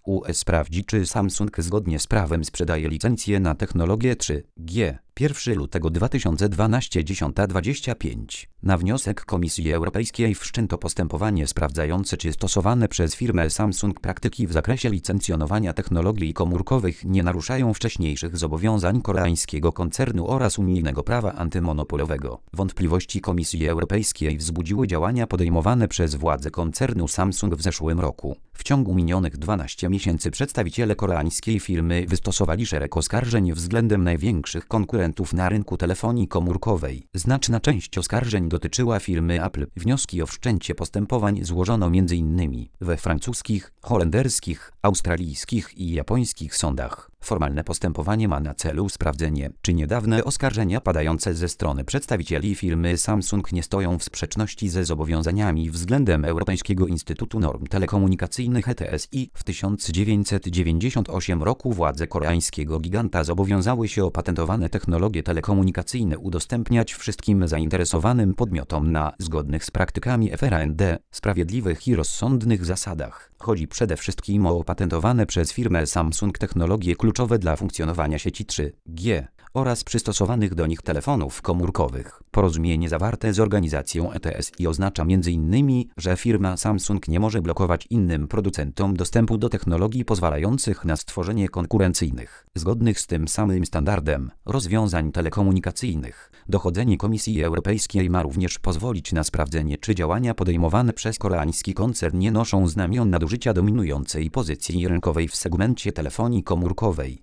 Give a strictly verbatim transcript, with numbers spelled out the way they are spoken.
U S sprawdzi, czy Samsung zgodnie z prawem sprzedaje licencję na technologię trzy G. pierwszego lutego dwa tysiące dwunastego dziesiąta dwadzieścia pięć. Na wniosek Komisji Europejskiej wszczęto postępowanie sprawdzające, czy stosowane przez firmę Samsung praktyki w zakresie licencjonowania technologii komórkowych nie naruszają wcześniejszych zobowiązań koreańskiego koncernu oraz unijnego prawa antymonopolowego. Wątpliwości Komisji Europejskiej wzbudziły działania podejmowane przez władze koncernu Samsung w zeszłym roku. W ciągu minionych dwunastu miesięcy przedstawiciele koreańskiej firmy wystosowali szereg oskarżeń względem największych konkurentów na rynku telefonii komórkowej. Znaczna część oskarżeń dotyczyła firmy Apple. Wnioski o wszczęcie postępowań złożono między innymi we francuskich, holenderskich, australijskich i japońskich sądach. Formalne postępowanie ma na celu sprawdzenie, czy niedawne oskarżenia padające ze strony przedstawicieli firmy Samsung nie stoją w sprzeczności ze zobowiązaniami względem Europejskiego Instytutu Norm Telekomunikacyjnych E T S I. W tysiąc dziewięćset dziewięćdziesiątym ósmym roku władze koreańskiego giganta zobowiązały się opatentowane technologie telekomunikacyjne udostępniać wszystkim zainteresowanym podmiotom na zgodnych z praktykami F R A N D, sprawiedliwych i rozsądnych zasadach. Chodzi przede wszystkim o opatentowane przez firmę Samsung technologie kluczowe dla funkcjonowania sieci trzy G oraz przystosowanych do nich telefonów komórkowych. Porozumienie zawarte z organizacją E T S I oznacza między innymi, że firma Samsung nie może blokować innym producentom dostępu do technologii pozwalających na stworzenie konkurencyjnych, zgodnych z tym samym standardem, rozwiązań telekomunikacyjnych. Dochodzenie Komisji Europejskiej ma również pozwolić na sprawdzenie, czy działania podejmowane przez koreański koncern nie noszą znamion nadużycia dominującej pozycji rynkowej w segmencie telefonii komórkowej.